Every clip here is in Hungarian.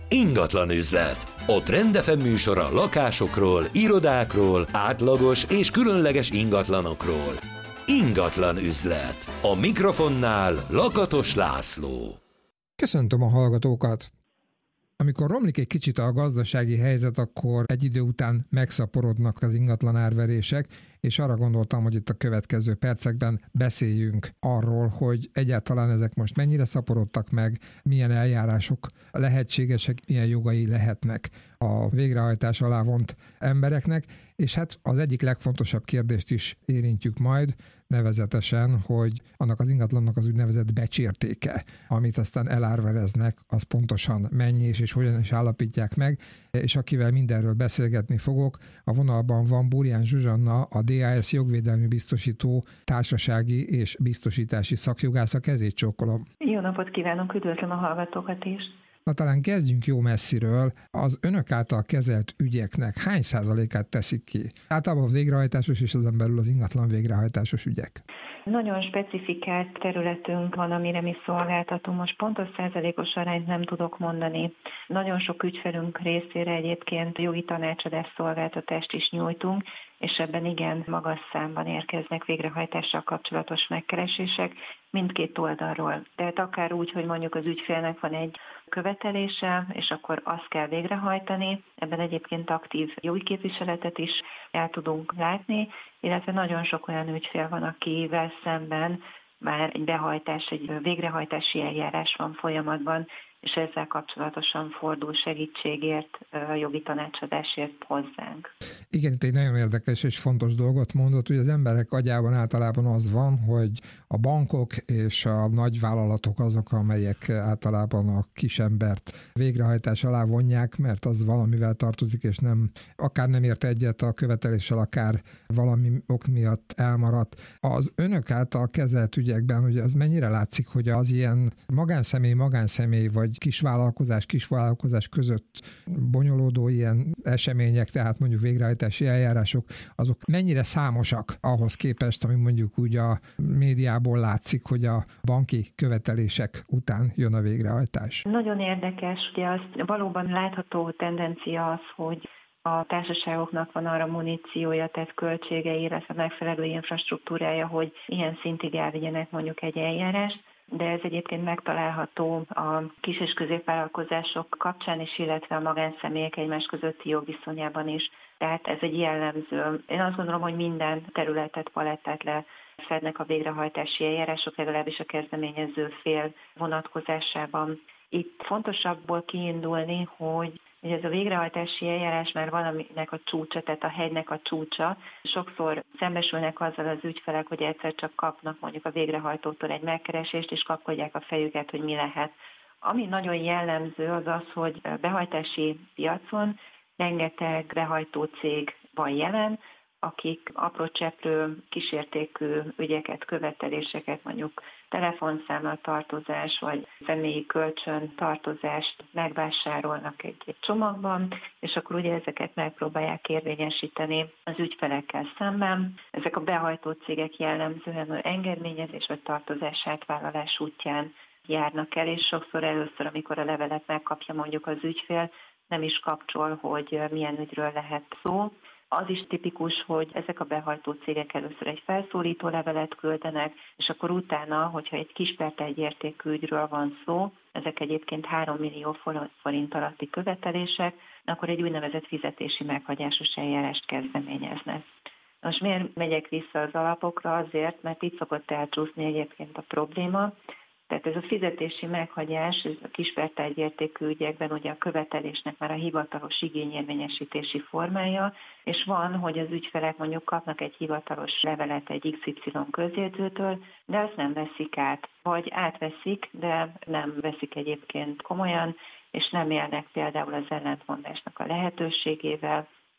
Ingatlan üzlet. A Trend FM műsora lakásokról, irodákról, átlagos és különleges ingatlanokról. Ingatlan üzlet. A mikrofonnál Lakatos László. Köszöntöm a hallgatókat! Amikor romlik egy kicsit a gazdasági helyzet, akkor egy idő után megszaporodnak az ingatlan árverések, és arra gondoltam, hogy itt a következő percekben beszéljünk arról, hogy egyáltalán ezek most mennyire szaporodtak meg, milyen eljárások lehetségesek, milyen jogai lehetnek a végrehajtás alá vont embereknek, és hát az egyik legfontosabb kérdést is érintjük majd, nevezetesen, hogy annak az ingatlannak az úgynevezett becsértéke, amit aztán elárvereznek, az pontosan mennyi és hogyan is állapítják meg, és akivel mindenről beszélgetni fogok, a vonalban van Burján Zsuzsanna, a DAS jogvédelmi biztosító társasági és biztosítási szakjogásza. Kezét csókolom. Jó napot kívánok, üdvözlöm a hallgatókat is. Na, talán kezdjünk jó messziről. Az önök által kezelt ügyeknek hány százalékát teszik ki? Általában a végrehajtásos és ezen belül az ingatlan végrehajtásos ügyek. Nagyon specifikált területünk van, amire mi szolgáltatunk. Most pontos százalékos arányt nem tudok mondani. Nagyon sok ügyfelünk részére egyébként jogi tanácsadás szolgáltatást is nyújtunk, és ebben igen magas számban érkeznek végrehajtással kapcsolatos megkeresések mindkét oldalról. Tehát akár úgy, hogy mondjuk az ügyfélnek van egy követelése, és akkor azt kell végrehajtani. Ebben egyébként aktív jogi képviseletet is el tudunk látni, illetve nagyon sok olyan ügyfél van, akivel szemben már egy végrehajtási eljárás van folyamatban, és ezzel kapcsolatosan fordul segítségért, jogi tanácsadásért hozzánk. Igen, itt egy nagyon érdekes és fontos dolgot mondott, hogy az emberek agyában általában az van, hogy a bankok és a nagyvállalatok azok, amelyek általában a kisembert végrehajtás alá vonják, mert az valamivel tartozik, és akár nem ért egyet a követeléssel, akár valami ok miatt elmaradt. Az önök által kezelt ügyekben, hogy az mennyire látszik, hogy az ilyen magánszemély vagy kisvállalkozás között bonyolódó ilyen események, tehát mondjuk végrehajtási eljárások, azok mennyire számosak ahhoz képest, ami mondjuk úgy a médiából látszik, hogy a banki követelések után jön a végrehajtás? Nagyon érdekes, ugye az valóban látható tendencia az, hogy a társaságoknak van arra muníciója, tehát költségei, illetve megfelelő infrastruktúrája, hogy ilyen szintig elvigyenek mondjuk egy eljárást, de ez egyébként megtalálható a kis- és középvállalkozások kapcsán is, illetve a magánszemélyek egymás közötti jogviszonyában is. Tehát ez egy jellemző. Én azt gondolom, hogy minden területet, palettát lefednek a végrehajtási eljárások, legalábbis a kezdeményező fél vonatkozásában. Itt fontosabbból kiindulni, hogy ez a végrehajtási eljárás már valaminek a csúcsa, tehát a hegynek a csúcsa. Sokszor szembesülnek azzal az ügyfelek, hogy egyszer csak kapnak mondjuk a végrehajtótól egy megkeresést, és kapkodják a fejüket, hogy mi lehet. Ami nagyon jellemző az az, hogy a behajtási piacon rengeteg behajtó cég van jelen, akik apró cseprő, kísértékű ügyeket, követeléseket, mondjuk telefonszámla tartozás vagy személyi kölcsön tartozást megvásárolnak egy csomagban, és akkor ugye ezeket megpróbálják érvényesíteni az ügyfelekkel szemben. Ezek a behajtó cégek jellemzően engedményezés vagy tartozás átvállalás útján járnak el, és sokszor először, amikor a levelet megkapja mondjuk az ügyfél, nem is kapcsol, hogy milyen ügyről lehet szó. Az is tipikus, hogy ezek a behajtó cégek először egy felszólító levelet küldenek, és akkor utána, hogyha egy kis per értékű ügyről van szó, ezek egyébként 3 millió forint alatti követelések, akkor egy úgynevezett fizetési meghagyásos eljárást kezdeményeznek. Most miért megyek vissza az alapokra? Azért, mert itt szokott elcsúszni egyébként a probléma. Tehát ez a fizetési meghagyás, ez a kispertárgyértékű ügyekben ugye a követelésnek már a hivatalos igényérvényesítési formája, és van, hogy az ügyfelek mondjuk kapnak egy hivatalos levelet egy XY közjegyzőtől, de azt nem veszik át. Vagy átveszik, de nem veszik egyébként komolyan, és nem élnek például az ellentmondásnak a lehetőségével,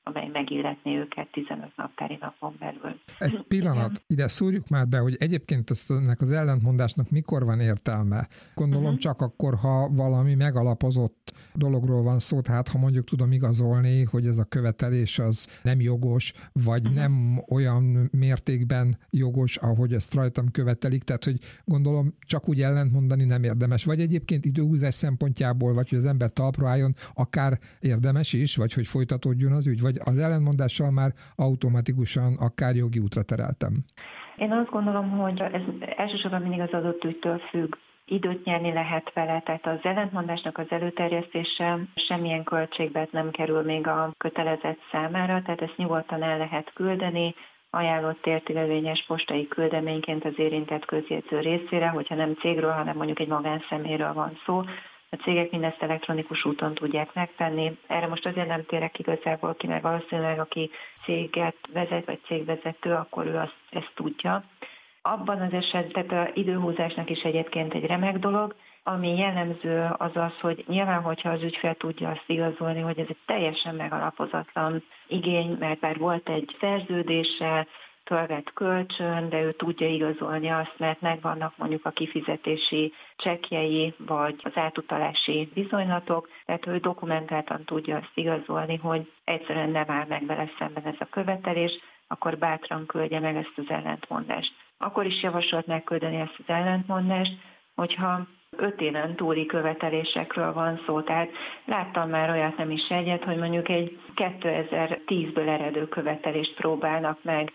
amely megilletné őket 15 naptári napon belül. Egy pillanat, ide szúrjuk már be, hogy egyébként ennek az ellentmondásnak mikor van értelme. Gondolom csak akkor, ha valami megalapozott dologról van szó, tehát ha mondjuk tudom igazolni, hogy ez a követelés az nem jogos, vagy nem olyan mértékben jogos, ahogy ezt rajtam követelik, tehát hogy gondolom csak úgy ellentmondani nem érdemes. Vagy egyébként időhúzás szempontjából, vagy hogy az ember talpra álljon, akár érdemes is, vagy hogy folytatódjon az ügy, vagy az ellentmondással már automatikusan akár jogi útra tereltem. Én azt gondolom, hogy ez elsősorban mindig az adott ügytől függ. Időt nyerni lehet vele, tehát az ellentmondásnak az előterjesztése semmilyen költségbe nem kerül még a kötelezett számára, tehát ezt nyugodtan el lehet küldeni, ajánlott értékelvényes postai küldeményként az érintett közjegyző részére, hogyha nem cégről, hanem mondjuk egy magánszemélyről van szó. A cégek mindezt elektronikus úton tudják megtenni. Erre most azért nem térek igazából ki, mert valószínűleg aki céget vezet, vagy cégvezető, akkor ő ezt tudja. Abban az esetben az időhúzásnak is egyébként egy remek dolog, ami jellemző az az, hogy nyilván, hogyha az ügyfél tudja azt igazolni, hogy ez egy teljesen megalapozatlan igény, mert bár volt egy szerződése, fölvett kölcsön, de ő tudja igazolni azt, mert megvannak mondjuk a kifizetési csekkjei, vagy az átutalási bizonylatok, tehát ő dokumentáltan tudja azt igazolni, hogy egyszerűen nem áll meg vele szemben ez a követelés, akkor bátran küldje meg ezt az ellentmondást. Akkor is javasolt megküldeni ezt az ellentmondást, hogyha 5 éven túli követelésekről van szó. Tehát láttam már olyat, nem is egyet, hogy mondjuk egy 2010-ből eredő követelést próbálnak meg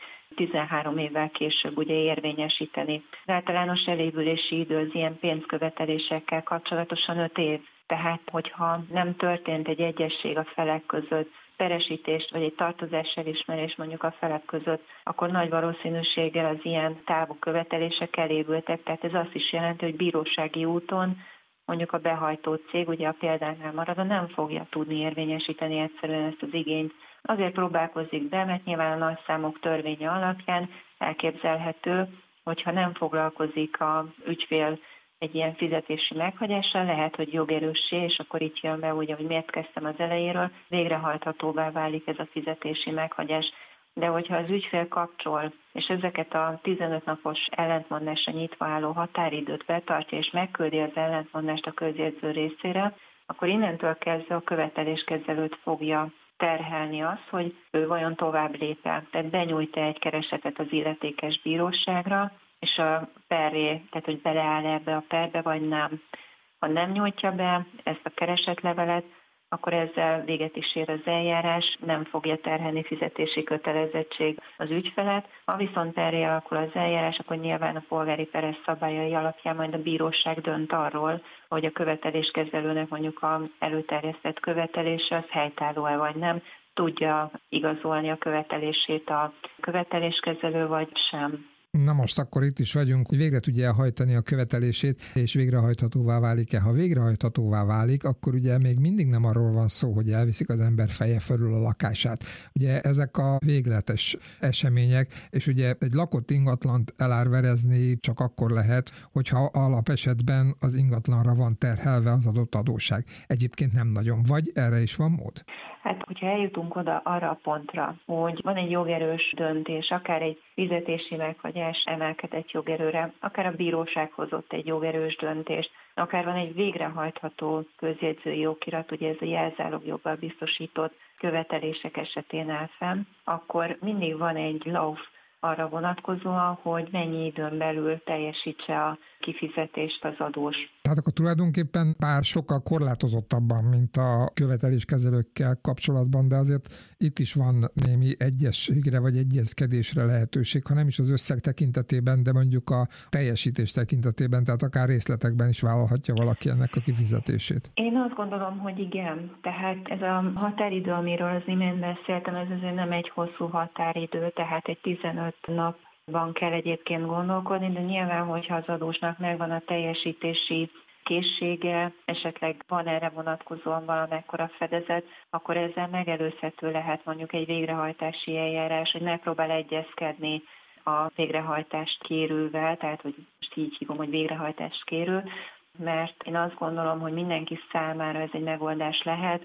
13 évvel később ugye érvényesíteni. Az általános elévülési idő az ilyen pénzkövetelésekkel kapcsolatosan 5 év. Tehát, hogyha nem történt egy egyezség a felek között, peresítést vagy egy tartozás elismerés mondjuk a felek között, akkor nagy valószínűséggel az ilyen távú követelések elévültek. Tehát ez azt is jelenti, hogy bírósági úton mondjuk a behajtó cég, ugye a példánál maradva nem fogja tudni érvényesíteni egyszerűen ezt az igényt. Azért próbálkozik be, mert nyilván a nagyszámok törvénye alapján elképzelhető, hogyha nem foglalkozik az ügyfél egy ilyen fizetési meghagyással, lehet, hogy jogerőssé, és akkor itt jön be, ugye, hogy miért kezdtem az elejéről, végrehajthatóvá válik ez a fizetési meghagyás. De hogyha az ügyfél kapcsol, és ezeket a 15 napos ellentmondásra nyitva álló határidőt betartja, és megküldi az ellentmondást a közjegyző részére, akkor innentől kezdve a követeléskezelőt fogja terhelni az, hogy ő vajon tovább lép-e. Tehát benyújt egy keresetet az illetékes bíróságra, és a perré, tehát hogy beleáll ebbe a perbe, vagy nem. Ha nem nyújtja be ezt a keresetlevelet, akkor ezzel véget is ér az eljárás, nem fogja terhelni fizetési kötelezettség az ügyfelet. Ha viszont perré alakul az eljárás, akkor nyilván a polgári peres szabályai alapján majd a bíróság dönt arról, hogy a követeléskezelőnek mondjuk a előterjesztett követelése az helytálló-e vagy nem, tudja igazolni a követelését a követeléskezelő vagy sem. Na most akkor itt is vagyunk, hogy végre tudja elhajtani a követelését, és végrehajthatóvá válik-e. Ha végrehajthatóvá válik, akkor ugye még mindig nem arról van szó, hogy elviszik az ember feje fölül a lakását. Ugye ezek a végletes események, és ugye egy lakott ingatlant elárverezni csak akkor lehet, hogyha alapesetben az ingatlanra van terhelve az adott adósság. Egyébként nem nagyon. Vagy erre is van mód? Hát, hogyha eljutunk oda arra a pontra, hogy van egy jogerős döntés, akár egy fizetési meghagyás emelkedett jogerőre, akár a bíróság hozott egy jogerős döntést, akár van egy végrehajtható közjegyzői okirat, ugye ez a jelzálogjoggal biztosított követelések esetén áll fenn, akkor mindig van egy lauf arra vonatkozóan, hogy mennyi időn belül teljesítse a kifizetést az adós. Tehát akkor tulajdonképpen pár sokkal korlátozottabban, mint a követeléskezelőkkel kapcsolatban, de azért itt is van némi egyességre vagy egyezkedésre lehetőség, ha nem is az összeg tekintetében, de mondjuk a teljesítés tekintetében, tehát akár részletekben is vállalhatja valaki ennek a kifizetését. Én azt gondolom, hogy igen. Tehát ez a határidő, amiről az imént beszéltem, ez azért nem egy hosszú határidő, tehát egy 15 napban kell egyébként gondolkodni, de nyilván, hogyha az adósnak megvan a teljesítési készsége, esetleg van erre vonatkozóan valamekkora fedezet, akkor ezzel megelőzhető lehet mondjuk egy végrehajtási eljárás, hogy megpróbál egyezkedni a végrehajtást kérővel, tehát hogy most így hívom, hogy végrehajtást kérő, mert én azt gondolom, hogy mindenki számára ez egy megoldás lehet,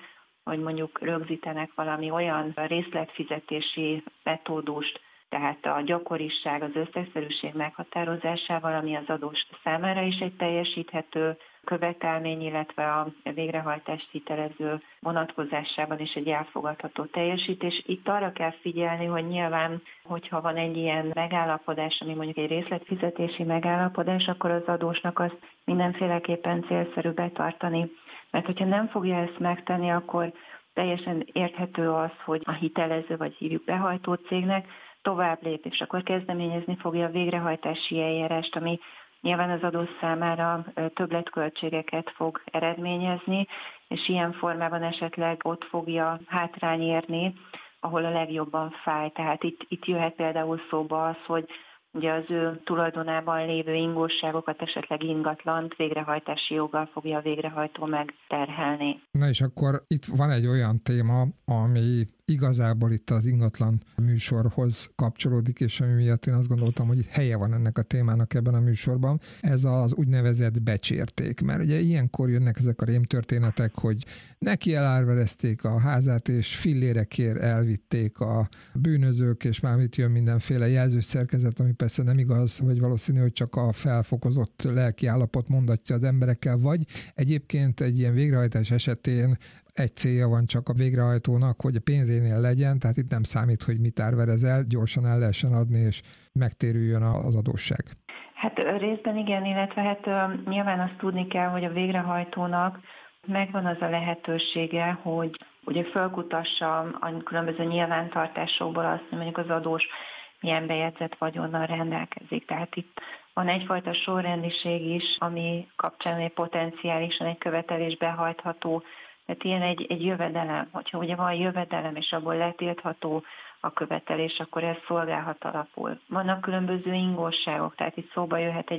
hogy mondjuk rögzítenek valami olyan részletfizetési metódust, tehát a gyakoriság, az összegszerűség meghatározásával, ami az adós számára is egy teljesíthető követelmény, illetve a végrehajtást hitelező vonatkozásában is egy elfogadható teljesítés. Itt arra kell figyelni, hogy nyilván, hogyha van egy ilyen megállapodás, ami mondjuk egy részletfizetési megállapodás, akkor az adósnak azt mindenféleképpen célszerű betartani. Mert hogyha nem fogja ezt megtenni, akkor teljesen érthető az, hogy a hitelező, vagy hívjuk behajtó cégnek, tovább lép, és akkor kezdeményezni fogja a végrehajtási eljárást, ami nyilván az adó számára többletköltségeket fog eredményezni, és ilyen formában esetleg ott fogja hátrány érni, ahol a legjobban fáj. Tehát itt jöhet például szóba az, hogy ugye az ő tulajdonában lévő ingósságokat, esetleg ingatlant végrehajtási joggal fogja a végrehajtó megterhelni. Na és akkor itt van egy olyan téma, ami igazából itt az ingatlan műsorhoz kapcsolódik, és ami miatt én azt gondoltam, hogy itt helye van ennek a témának ebben a műsorban. Ez az úgynevezett becsérték, mert ugye ilyenkor jönnek ezek a rémtörténetek, hogy neki elárverezték a házát, és fillérekért elvitték a bűnözők, és már itt jön mindenféle jelzős szerkezet, ami persze nem igaz, vagy valószínű, hogy csak a felfokozott lelki állapot mondatja az emberekkel, vagy egyébként egy ilyen végrehajtás esetén egy célja van csak a végrehajtónak, hogy a pénzénél legyen, tehát itt nem számít, hogy mit árverezel, gyorsan el lehessen adni, és megtérüljön az adósság. Hát részben igen, illetve nyilván azt tudni kell, hogy a végrehajtónak megvan az a lehetősége, hogy ugye fölkutassa a különböző nyilvántartásokból azt, hogy mondjuk az adós milyen bejegyzett vagyonnal rendelkezik. Tehát itt van egyfajta sorrendiség is, ami kapcsán egy potenciálisan egy követelés behajtható. Tehát ilyen egy jövedelem, hogyha ugye van jövedelem, és abból letiltható a követelés, akkor ez szolgálhat alapul. Vannak különböző ingósságok, tehát itt szóba jöhet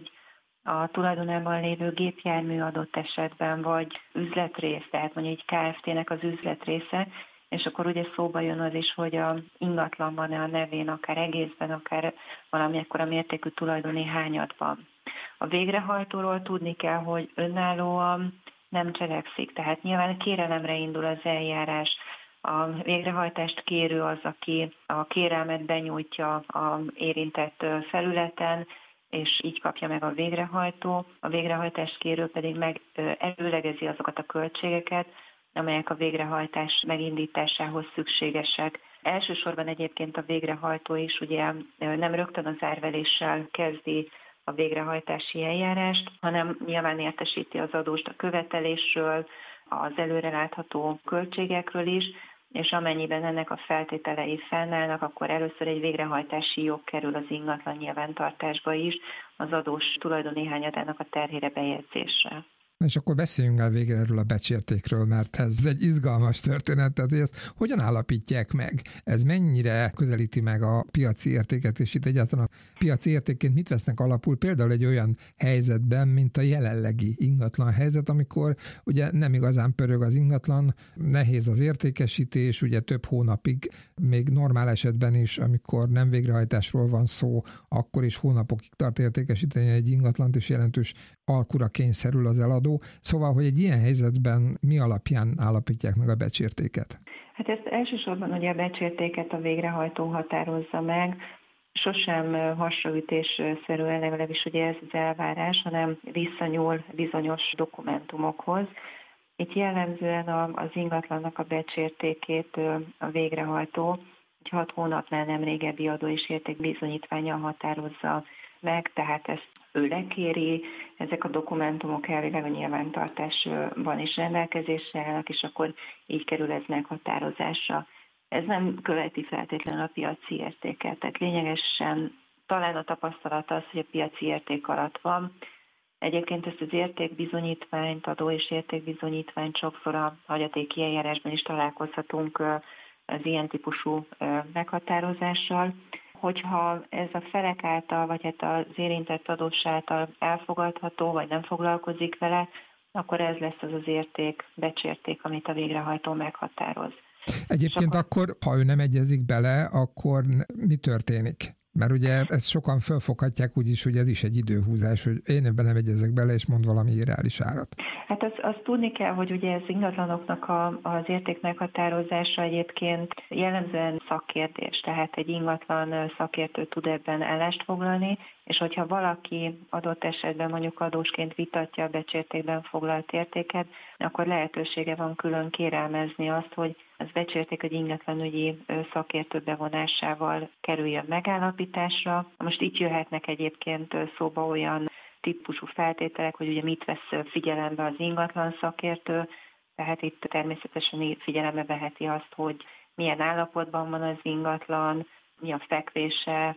a tulajdonában lévő gépjármű adott esetben, vagy üzletrész, tehát mondjuk egy Kft-nek az üzletrésze, és akkor ugye szóba jön az is, hogy a ingatlan van-e a nevén, akár egészben, akár valami ekkora mértékű tulajdoni hányadban. A végrehajtóról tudni kell, hogy önállóan nem cselekszik, tehát nyilván kérelemre indul az eljárás. A végrehajtást kérő az, aki a kérelmet benyújtja a érintett felületen, és így kapja meg a végrehajtó. A végrehajtást kérő pedig meg előlegezi azokat a költségeket, amelyek a végrehajtás megindításához szükségesek. Elsősorban egyébként a végrehajtó is ugye nem rögtön az árveréssel kezdi a végrehajtási eljárást, hanem nyilván értesíti az adóst a követelésről, az előrelátható költségekről is, és amennyiben ennek a feltételei fennállnak, akkor először egy végrehajtási jog kerül az ingatlan nyilvántartásba is, az adós tulajdoni hányadának a terhére bejegyzésre. És akkor beszéljünk el végre erről a becsértékről, mert ez egy izgalmas történet, tehát hogy ezt hogyan állapítják meg? Ez mennyire közelíti meg a piaci értéket, és itt egyáltalán a piaci értékként mit vesznek alapul? Például egy olyan helyzetben, mint a jelenlegi ingatlan helyzet, amikor ugye nem igazán pörög az ingatlan, nehéz az értékesítés, ugye több hónapig, még normál esetben is, amikor nem végrehajtásról van szó, akkor is hónapokig tart értékesíteni egy ingatlant, és jelentős alkura kényszerül az eladó. Szóval, hogy egy ilyen helyzetben mi alapján állapítják meg a becsértéket? Hát ezt elsősorban ugye a becsértéket a végrehajtó határozza meg, sosem hasraütésszerűen, legalábbis ugye ez az elvárás, hanem visszanyúl bizonyos dokumentumokhoz. Itt jellemzően az ingatlannak a becsértékét a végrehajtó egy 6 hónapnál nem régebbi adó és értékbizonyítvánnyal határozza meg, tehát ezt ő lekéri, ezek a dokumentumok elvileg a nyilvántartásban is rendelkezésre állnak, és akkor így kerül ez meghatározásra. Ez nem követi feltétlenül a piaci értéket, tehát lényegesen talán a tapasztalat az, hogy a piaci érték alatt van. Egyébként ezt az értékbizonyítványt, adó és értékbizonyítványt sokszor a hagyatéki eljárásban is találkozhatunk az ilyen típusú meghatározással. Hogyha ez a felek által, vagy hát az érintett adós által elfogadható, vagy nem foglalkozik vele, akkor ez lesz az érték, becsérték, amit a végrehajtó meghatároz. Egyébként akkor, ha ő nem egyezik bele, akkor mi történik? Mert ugye ezt sokan felfoghatják úgy is, hogy ez is egy időhúzás, hogy én ebben nem egyezek bele, és mond valami irreális árat. Hát azt tudni kell, hogy ugye ez ingatlanoknak az érték meghatározása egyébként jellemzően szakkérdés, tehát egy ingatlan szakértő tud ebben állást foglalni, és hogyha valaki adott esetben mondjuk adósként vitatja a becsértékben foglalt értéket, akkor lehetősége van külön kérelmezni azt, hogy az becsérték egy ingatlanügyi szakértő bevonásával kerüljön megállapításra. Most itt jöhetnek egyébként szóba olyan típusú feltételek, hogy ugye mit vesz figyelembe az ingatlan szakértő, tehát itt természetesen figyelembe veheti azt, hogy milyen állapotban van az ingatlan, mi a fekvése,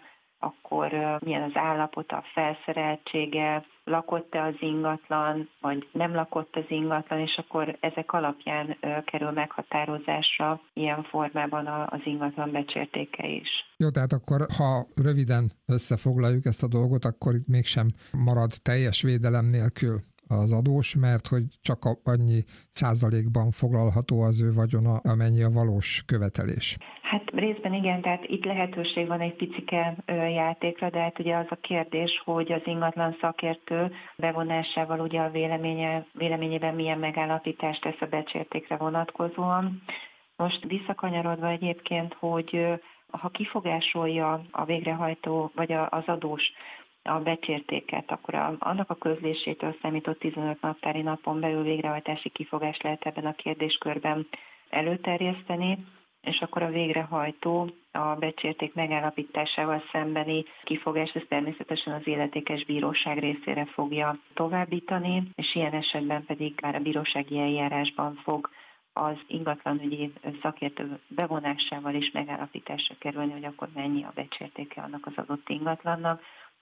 akkor milyen az állapota, a felszereltsége, lakott-e az ingatlan, vagy nem lakott az ingatlan, és akkor ezek alapján kerül meghatározásra ilyen formában az ingatlan becsértéke is. Jó, tehát akkor, ha röviden összefoglaljuk ezt a dolgot, akkor itt mégsem marad teljes védelem nélkül az adós, mert hogy csak annyi százalékban foglalható az ő vagyona, amennyi a valós követelés. Hát részben igen, tehát itt lehetőség van egy picike játékra, de hát ugye az a kérdés, hogy az ingatlan szakértő bevonásával ugye a véleményében milyen megállapítást tesz a becsértékre vonatkozóan. Most visszakanyarodva egyébként, hogy ha kifogásolja a végrehajtó vagy az adós a becsértéket, akkor annak a közlésétől számított 15 naptári napon belül végrehajtási kifogást lehet ebben a kérdéskörben előterjeszteni, és akkor a végrehajtó a becsérték megállapításával szembeni kifogást, ezt természetesen az illetékes bíróság részére fogja továbbítani, és ilyen esetben pedig már a bírósági eljárásban fog az ingatlanügyi szakértő bevonásával is megállapításra kerülni, hogy akkor mennyi a becsértéke annak az adott ingatlannak,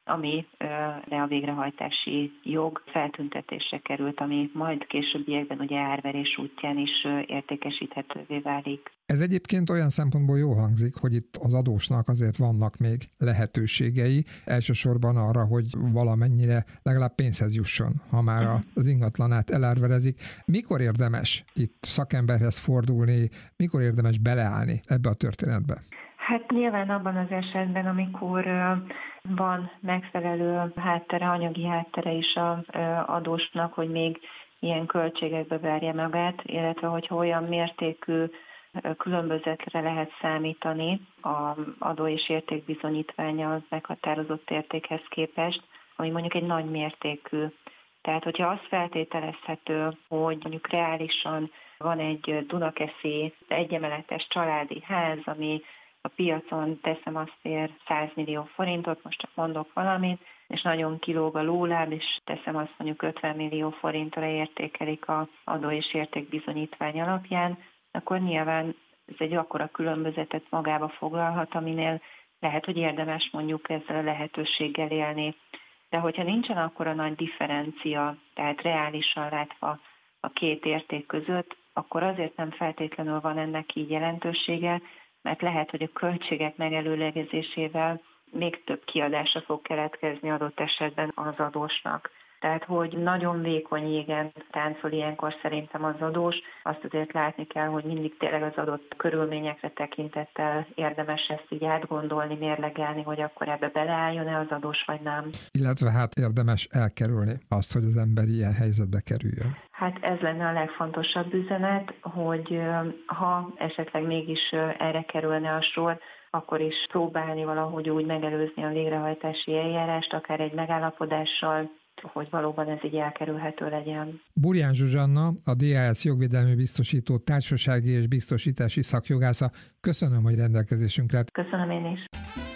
amire a végrehajtási jog feltüntetésre került, ami majd későbbiekben ugye árverés útján is értékesíthetővé válik. Ez egyébként olyan szempontból jól hangzik, hogy itt az adósnak azért vannak még lehetőségei, elsősorban arra, hogy valamennyire legalább pénzhez jusson, ha már az ingatlanát elárverezik. Mikor érdemes itt szakemberhez fordulni, mikor érdemes beleállni ebbe a történetbe? Hát nyilván abban az esetben, amikor van megfelelő háttere, anyagi háttere is az adósnak, hogy még ilyen költségekbe verje magát, illetve hogyha olyan mértékű különbözetre lehet számítani az adó és értékbizonyítványa az meghatározott értékhez képest, ami mondjuk egy nagy mértékű. Tehát, hogyha az feltételezhető, hogy mondjuk reálisan van egy Dunakeszi egyemeletes családi ház, ami a piacon teszem azt ér 100 millió forintot, most csak mondok valamit, és nagyon kilóg a lóláb, és teszem azt mondjuk 50 millió forintra értékelik az adó és értékbizonyítvány alapján, akkor nyilván ez egy akkora különbözetet magába foglalhat, aminél lehet, hogy érdemes mondjuk ezzel a lehetőséggel élni. De hogyha nincsen akkora nagy differencia, tehát reálisan látva a két érték között, akkor azért nem feltétlenül van ennek így jelentősége, mert lehet, hogy a költségek megelőlegezésével még több kiadása fog keletkezni adott esetben az adósnak. Tehát, hogy nagyon vékony jégen táncol ilyenkor szerintem az adós, azt azért látni kell, hogy mindig tényleg az adott körülményekre tekintettel érdemes ezt így átgondolni, mérlegelni, hogy akkor ebbe beleálljon-e az adós, vagy nem. Illetve hát érdemes elkerülni azt, hogy az ember ilyen helyzetbe kerüljön. Hát ez lenne a legfontosabb üzenet, hogy ha esetleg mégis erre kerülne a sor, akkor is próbálni valahogy úgy megelőzni a végrehajtási eljárást, akár egy megállapodással, hogy valóban ez így elkerülhető legyen. Burján Zsuzsanna, a DHS jogvédelmi biztosító társasági és biztosítási szakjogásza. Köszönöm, hogy rendelkezésünkre állt. Köszönöm én is.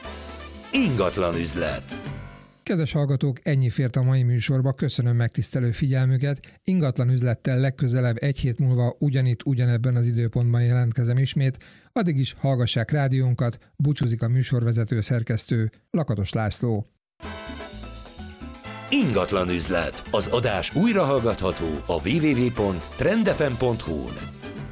Ingatlan üzlet. Kedves hallgatók, ennyi fért a mai műsorba, köszönöm megtisztelő figyelmüket. Ingatlan üzlettel legközelebb egy hét múlva ugyanebben az időpontban jelentkezem ismét. Addig is hallgassák rádiónkat, búcsúzik a műsorvezető szerkesztő Lakatos László. Ingatlan üzlet. Az adás újra hallgatható a www.trendfm.hu-n.